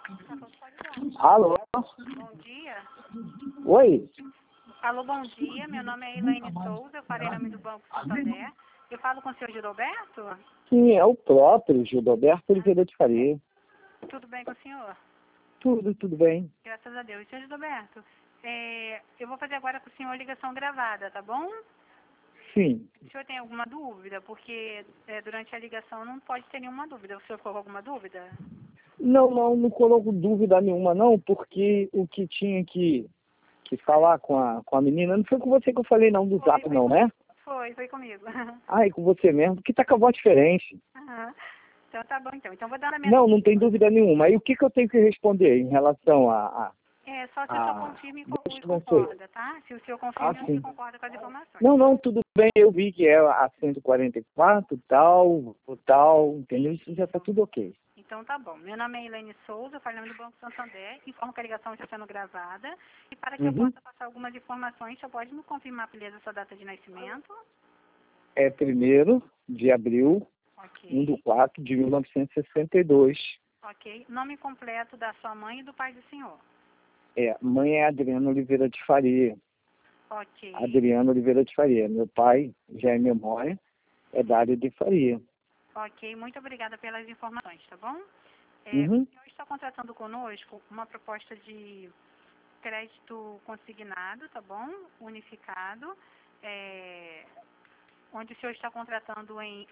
Alô? Bom dia. Oi? Alô, bom dia. Meu nome é Elaine Souza, eu falei em nome do Banco Santander. Eu falo com o senhor Gilberto? Sim, é o próprio Gilberto Oliveira de Faria. Tudo bem com o senhor? Tudo bem. Graças a Deus. Senhor Gilberto, eu vou fazer agora com o senhor ligação gravada, tá bom? Sim. O senhor tem alguma dúvida? Porque durante a ligação não pode ter nenhuma dúvida. O senhor ficou com alguma dúvida? Não coloco dúvida nenhuma não, porque o que tinha que falar com a menina, não foi com você que eu falei não, do Zap não, né? Foi comigo. Ah, é com você mesmo, porque tá com a voz diferente. Aham. Então tá bom, então. Então vou dar na minha... Não tem dúvida nenhuma. Aí o que eu tenho que responder em relação a só se o senhor confirma e não sei. concorda, tá? Se o senhor confirma e sim. concorda com as informações. Não, tudo bem, eu vi que é a 144, tal, entendeu? Isso já tá tudo ok. Então tá bom. Meu nome é Elaine Souza, falando do Banco Santander. Informo que a ligação está sendo gravada. E para que eu possa passar algumas informações, você pode me confirmar, beleza, sua data de nascimento? É 1º de abril, Ok. 1/4 de 1962. Ok. Nome completo da sua mãe e do pai do senhor? Mãe é Adriana Oliveira de Faria. Ok. Adriana Oliveira de Faria. Meu pai, já é memória, é da área de Faria. Ok. Muito obrigada pelas informações, tá bom? O senhor está contratando conosco uma proposta de crédito consignado, tá bom? Unificado, onde o senhor está contratando em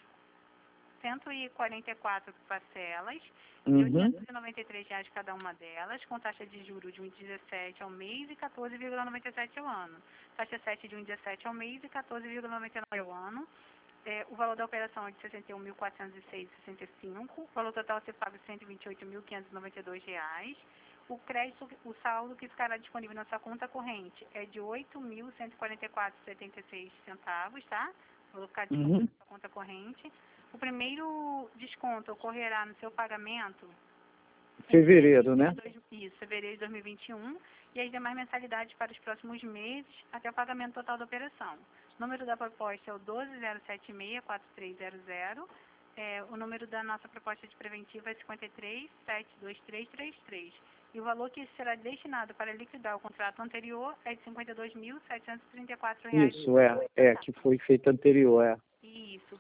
144 parcelas, de R$ 893 cada uma delas, com taxa de juros de 1,17 ao mês e 14,97 ao ano. Taxa 7 de 1,17 ao mês e 14,99 ao ano. O valor da operação é de R$ 61.406,65. O valor total a ser pago é R$ 128.592. O crédito, o saldo que ficará disponível na sua conta corrente é de R$ 8.144,76 centavos, tá? O valor ficar disponível na sua conta corrente. O primeiro desconto ocorrerá no seu pagamento Fevereiro, né? Isso, fevereiro de 2021. E as demais mensalidades para os próximos meses até o pagamento total da operação. O número da proposta é o 120764300. O número da nossa proposta de preventiva é 5372333. E o valor que será destinado para liquidar o contrato anterior é de R$ 52.734. Isso, que foi feito anterior, Isso.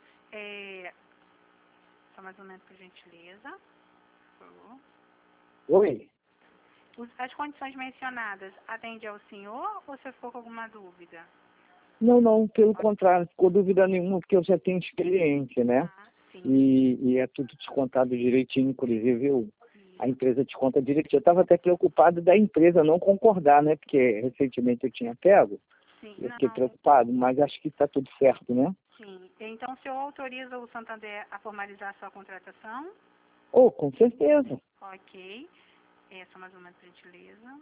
Só mais um momento, por gentileza. Por favor. Oi? As condições mencionadas atendem ao senhor ou você ficou com alguma dúvida? Não, pelo contrário, ficou dúvida nenhuma, porque eu já tenho experiência, né? Sim. E é tudo descontado direitinho, inclusive a empresa desconta direitinho. Eu estava até preocupado da empresa não concordar, né? Porque recentemente eu tinha pego. Sim, Eu fiquei preocupado, mas acho que está tudo certo, né? Sim. Então, o senhor autoriza o Santander a formalizar a sua contratação? Com certeza. Ok. Só mais um momento, por gentileza.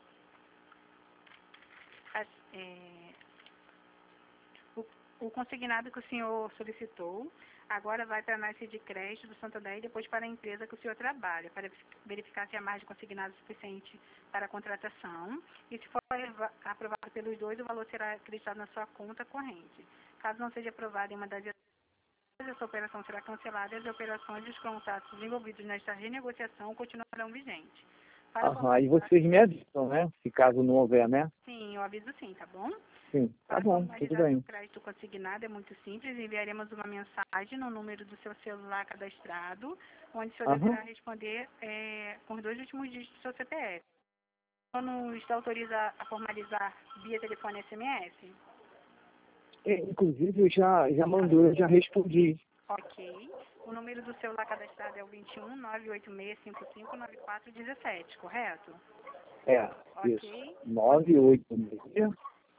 O consignado que o senhor solicitou agora vai para a análise de crédito do Santander e depois para a empresa que o senhor trabalha, para verificar se há margem consignada suficiente para a contratação. E se for aprovado pelos dois, o valor será acreditado na sua conta corrente. Caso não seja aprovado em uma das essa operação será cancelada e as operações e os contratos envolvidos nesta renegociação continuarão vigentes. E vocês me avisam, né? Se caso não houver, né? Sim, eu aviso sim, tá bom? Sim, tá bom, tudo bem. O crédito consignado é muito simples. Enviaremos uma mensagem no número do seu celular cadastrado, onde o senhor deverá responder com os 2 últimos dígitos do seu CPF. O senhor nos autoriza a formalizar via telefone e SMS? Inclusive, eu já mandou, eu já respondi. Ok. O número do celular cadastrado é o 21 986559417, correto? Isso. 986.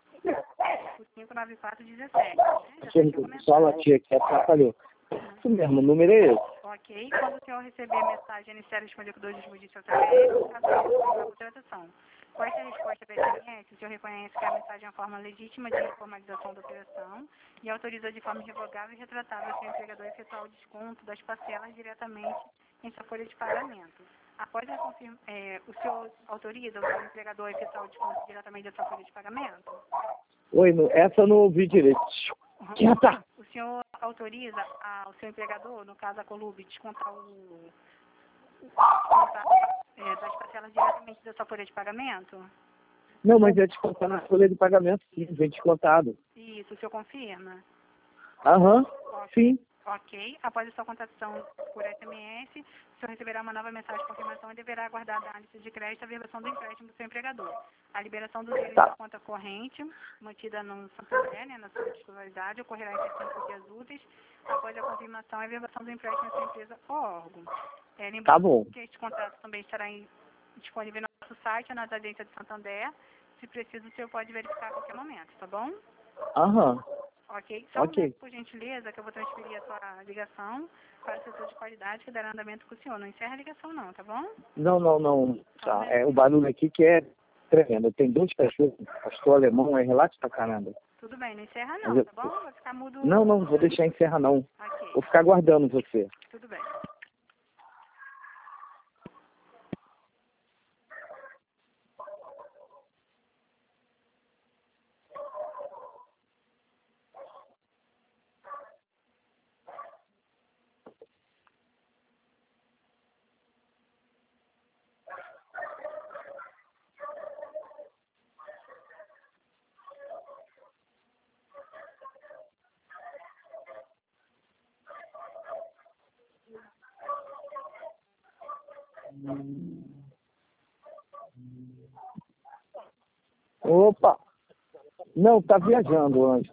59417. Só a latir aqui, atrapalhou. Isso mesmo, o número é esse. Ok. Quando o senhor receber a mensagem inicial, responder com 2 últimos dígitos do seu CPF, caso a contratação. Com esta resposta da SMS, o senhor reconhece que a mensagem é uma forma legítima de formalização da operação e autoriza de forma irrevogável e retratável ao seu empregador efetuar o desconto das parcelas diretamente em sua folha de pagamento. Após o senhor autoriza o seu empregador a efetuar o desconto diretamente da sua folha de pagamento? Oi, essa eu não ouvi direito. Quieta! O senhor autoriza ao seu empregador, no caso a Colube, descontar das limite da sua folha de pagamento? Não, mas é descontar na folha de pagamento, sim, vem descontado. Isso, o senhor confirma? Aham, sim. Ok. Após a sua contratação por SMS, o senhor receberá uma nova mensagem de confirmação e deverá aguardar a análise de crédito e a versão do empréstimo do seu empregador. A liberação do dinheiro da conta corrente, mantida no Santander, né, na sua titularidade, ocorrerá em 5 dias úteis após a confirmação e a versão do empréstimo da sua empresa ou órgão. Lembrando Tá bom. que este contrato também estará disponível no nosso site, nas agências de Santander. Se preciso, o senhor pode verificar a qualquer momento, tá bom? Aham, Ok. Só ok. por gentileza, que eu vou transferir a sua ligação para o setor de qualidade que dará andamento com o senhor. Não encerra a ligação não, tá bom? Não. Tá. É o barulho aqui que é tremendo. Tem 2 cachorros, pastor alemão, é relato pra caramba. Tudo bem, não encerra Mas não, tá bom? Vai ficar mudo. Não, vou deixar encerrar não. Ok, Vou ficar aguardando você. tudo bem. Opa! Não, tá viajando, Anjo.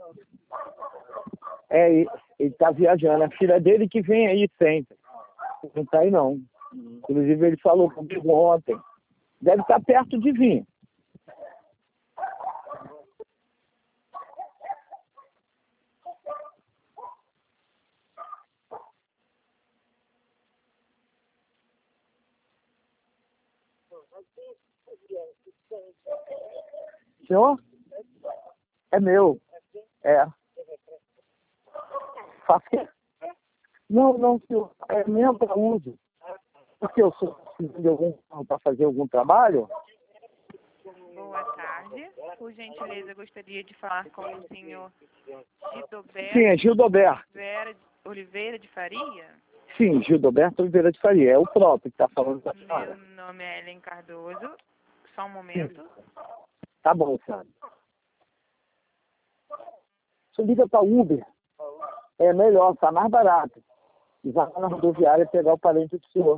Ele tá viajando. A filha dele que vem aí sempre. Não tá aí não. Inclusive ele falou comigo ontem. Deve estar perto de vir. Senhor? É meu. É. Faço quê? Não, senhor. É mesmo para uso. Porque eu sou preciso de algum para fazer algum trabalho? Boa tarde. Por gentileza, gostaria de falar com o senhor Sim, é Gildoberto. Oliveira de Faria? Sim, Gildoberto Oliveira de Faria. É o próprio que está falando com a senhora. Meu nome é Ellen Cardoso. Só um momento. Tá bom, senhora. Você liga para Uber. É melhor, tá mais barato. E vai lá na rodoviária pegar o parente do senhor.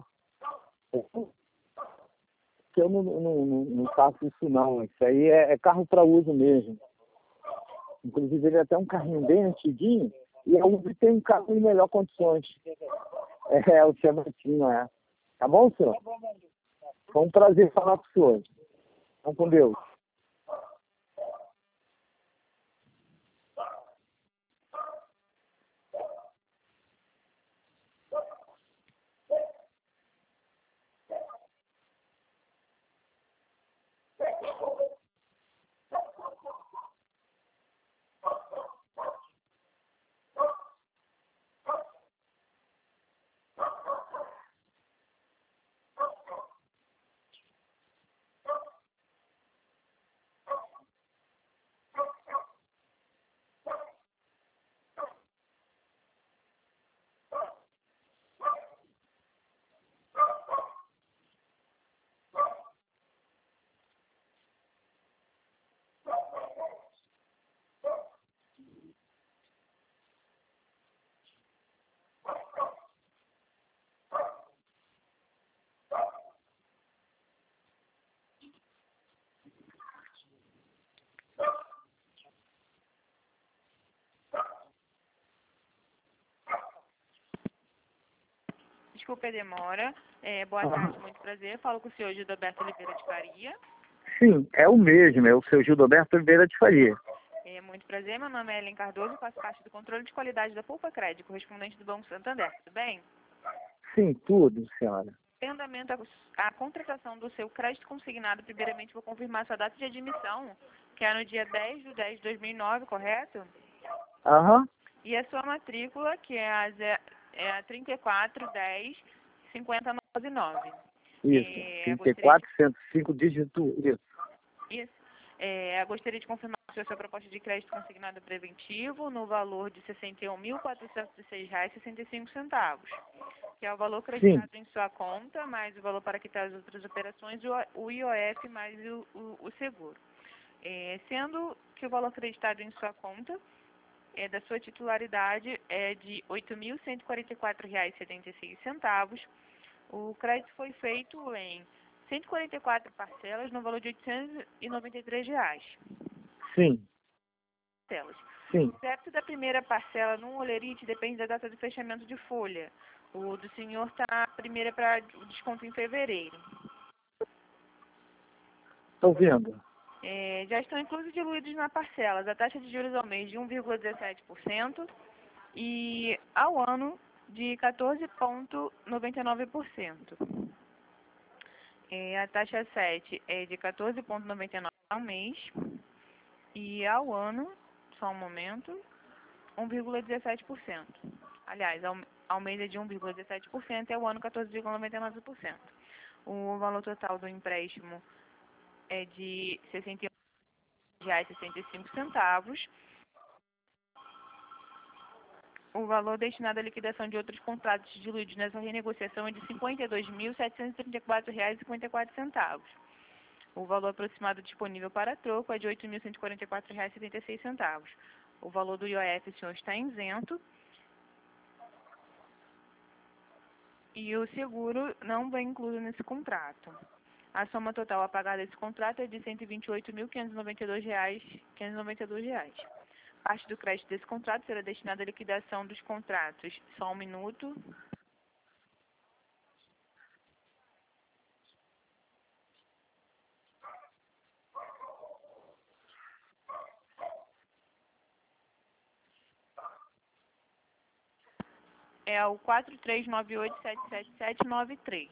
Porque eu não faço isso não. Isso aí é carro para uso mesmo. Inclusive ele é até um carrinho bem antiguinho. E a Uber tem um carro em melhor condições. É o Chevetinho, é. Tá bom, senhor? Foi um prazer falar com o senhor. Vamos com Deus. Desculpe a demora. Boa tarde, muito prazer. Falo com o senhor Gildoberto Oliveira de Faria. Sim, é o mesmo. É o seu Gildoberto Oliveira de Faria. Muito prazer. Meu nome é Ellen Cardoso. Faço parte do controle de qualidade da Pulpa Crédito, correspondente do Banco Santander. Tudo bem? Sim, tudo, senhora. Em andamento a contratação do seu crédito consignado, primeiramente vou confirmar sua data de admissão, que é no dia 10/10/2009, correto? Aham. E a sua matrícula, que é a 3410-5099. Isso. Eu 34, 105 dígito. Isso. Isso. Eu gostaria de confirmar a sua proposta de crédito consignado preventivo no valor de R$ 61.406,65. que é o valor Sim. creditado em sua conta, mais o valor para quitar as outras operações, o IOF mais o seguro. Sendo que o valor creditado em sua conta da sua titularidade é de R$ 8.144,76. O crédito foi feito em 144 parcelas no valor de R$ 893. Sim. Parcelas. Sim. O débito da primeira parcela no Olerite depende da data de fechamento de folha. O do senhor está a primeira para o desconto em fevereiro. Estou vendo. Já estão inclusos diluídos na parcelas a taxa de juros ao mês de 1,17% e ao ano de 14,99%. A taxa 7 é de 14,99% ao mês e ao ano, só um momento, 1,17%. Aliás, ao mês é de 1,17% e ao ano 14,99%. O valor total do empréstimo é de R$ 61,65. O valor destinado à liquidação de outros contratos diluídos nessa renegociação é de R$ 52.734,54. O valor aproximado disponível para troco é de R$ 8.144,76. O valor do IOF, o senhor está isento. E o seguro não vem incluído nesse contrato. A soma total a pagar desse contrato é de R$ 128.592,592. Parte do crédito desse contrato será destinada à liquidação dos contratos. Só um minuto. É o 4398777793.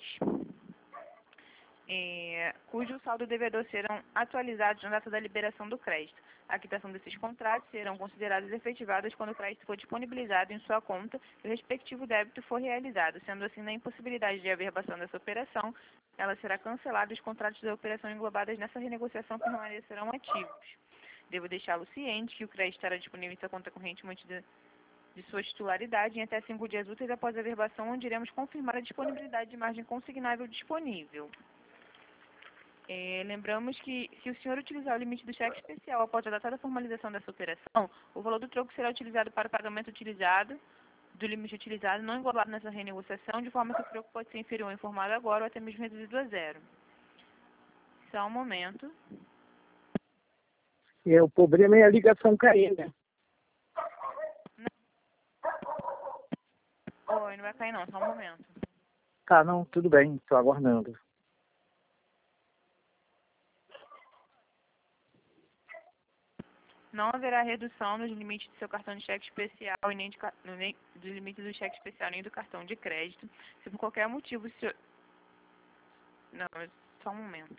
Cujo saldo devedor serão atualizados na data da liberação do crédito. A quitação desses contratos serão consideradas efetivadas quando o crédito for disponibilizado em sua conta e o respectivo débito for realizado. Sendo assim, na impossibilidade de averbação dessa operação, ela será cancelada e os contratos da operação englobadas nessa renegociação permanecerão ativos. Devo deixá-lo ciente que o crédito estará disponível em sua conta corrente mantida de sua titularidade em até 5 dias úteis após a averbação, onde iremos confirmar a disponibilidade de margem consignável disponível. Lembramos que, se o senhor utilizar o limite do cheque especial após a data da formalização dessa operação, o valor do troco será utilizado para o pagamento do limite utilizado, não englobado nessa renegociação, de forma que o troco pode ser inferior ao informado agora ou até mesmo reduzido a zero. Só um momento. O problema é a ligação cair, né? Oi, não vai cair não, só um momento. Tá, não, tudo bem, estou aguardando. Não haverá redução nos limites do seu cartão de cheque especial e nem dos limites do cheque especial nem do cartão de crédito. Se por qualquer motivo o senhor... Não, só um momento.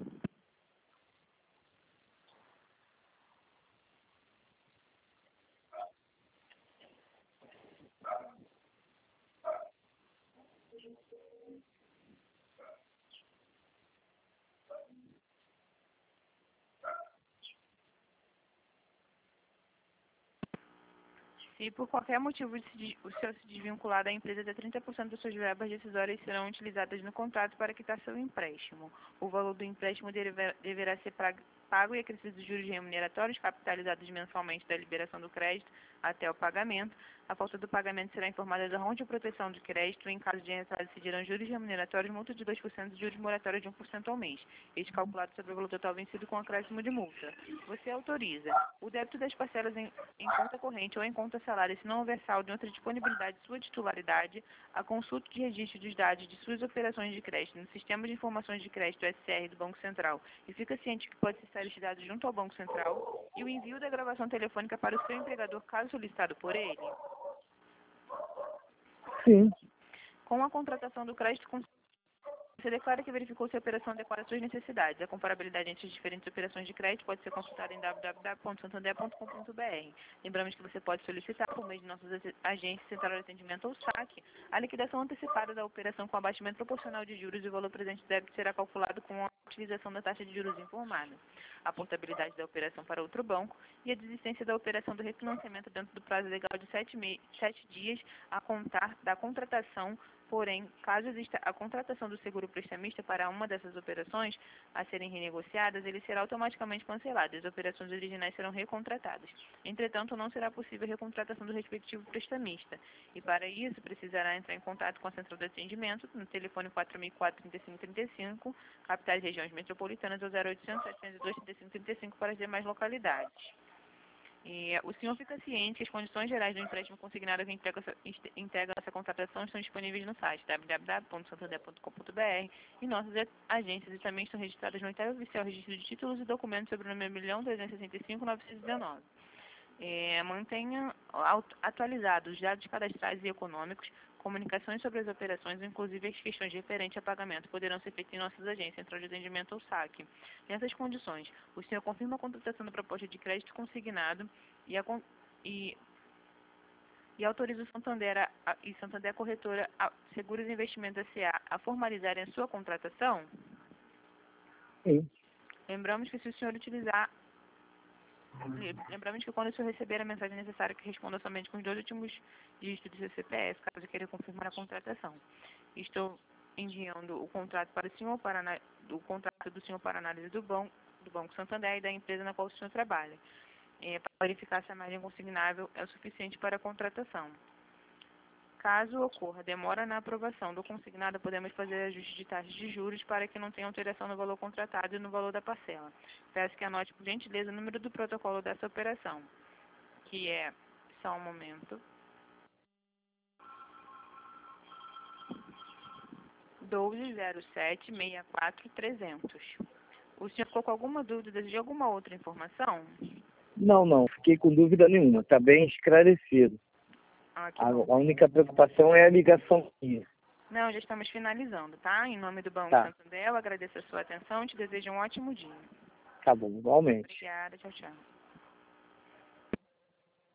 Se por qualquer motivo o senhor se desvincular da empresa, até 30% das suas verbas decisórias serão utilizadas no contrato para quitar seu empréstimo. O valor do empréstimo deverá ser pago e acrescidos juros remuneratórios capitalizados mensalmente da liberação do crédito até o pagamento. A falta do pagamento será informada da Ronde de Proteção de Crédito. Em caso de atraso, incidirão juros remuneratórios, multa de 2% e juros moratórios de 1% ao mês. Este calculado sobre o valor total vencido com acréscimo de multa. Você autoriza o débito das parcelas em conta corrente ou em conta salário, se não houver saldo em outra disponibilidade de sua titularidade, a consulta de registro dos dados de suas operações de crédito no Sistema de Informações de Crédito SCR do Banco Central e fica ciente que pode estar esses junto ao Banco Central e o envio da gravação telefônica para o seu empregador, caso solicitado por ele. Sim. Com a contratação do crédito, você declara que verificou se a operação adequada às suas necessidades. A comparabilidade entre as diferentes operações de crédito pode ser consultada em www.santander.com.br. Lembramos que você pode solicitar, por meio de nossas agências, Central de Atendimento ou SAC, a liquidação antecipada da operação com abatimento proporcional de juros e o valor presente do débito será calculado com a utilização da taxa de juros informada, a portabilidade da operação para outro banco e a desistência da operação do refinanciamento dentro do prazo legal de 7 dias a contar da contratação Porém, caso exista a contratação do seguro prestamista para uma dessas operações a serem renegociadas, ele será automaticamente cancelado e as operações originais serão recontratadas. Entretanto, não será possível a recontratação do respectivo prestamista e, para isso, precisará entrar em contato com a central de atendimento no telefone 4004-3535, capitais e regiões metropolitanas, ou 0800-702-3535 para as demais localidades. O senhor fica ciente que as condições gerais do empréstimo consignado que integram essa contratação estão disponíveis no site www.santander.com.br e nossas agências e também estão registradas no 8º Oficial Registro de Títulos e Documentos sobre o número 1.365.919. Mantenha atualizados os dados cadastrais e econômicos, comunicações sobre as operações, inclusive as questões referentes a pagamento, poderão ser feitas em nossas agências, Central de Atendimento ou SAC. Nessas condições, o senhor confirma a contratação da proposta de crédito consignado e autoriza o Santander e Santander Corretora Seguros e Investimentos S.A. a formalizarem a sua contratação? Sim. Lembramos que quando o senhor receber a mensagem necessária que responda somente com os 2 últimos dígitos do seu CPF, caso queira confirmar a contratação. Estou enviando o contrato para o senhor, o contrato do senhor para análise do Banco Santander e da empresa na qual o senhor trabalha, para verificar se a margem consignável é o suficiente para a contratação. Caso ocorra demora na aprovação do consignado, podemos fazer ajuste de taxas de juros para que não tenha alteração no valor contratado e no valor da parcela. Peço que anote, por gentileza, o número do protocolo dessa operação, que é, só um momento, 1207-64-300. O senhor ficou com alguma dúvida de alguma outra informação? Não, fiquei com dúvida nenhuma, está bem esclarecido. A única preocupação é a ligação aqui. Não, já estamos finalizando, tá? Em nome do Banco Santander, eu agradeço a sua atenção e te desejo um ótimo dia. Tá bom, igualmente. Obrigada, tchau, tchau.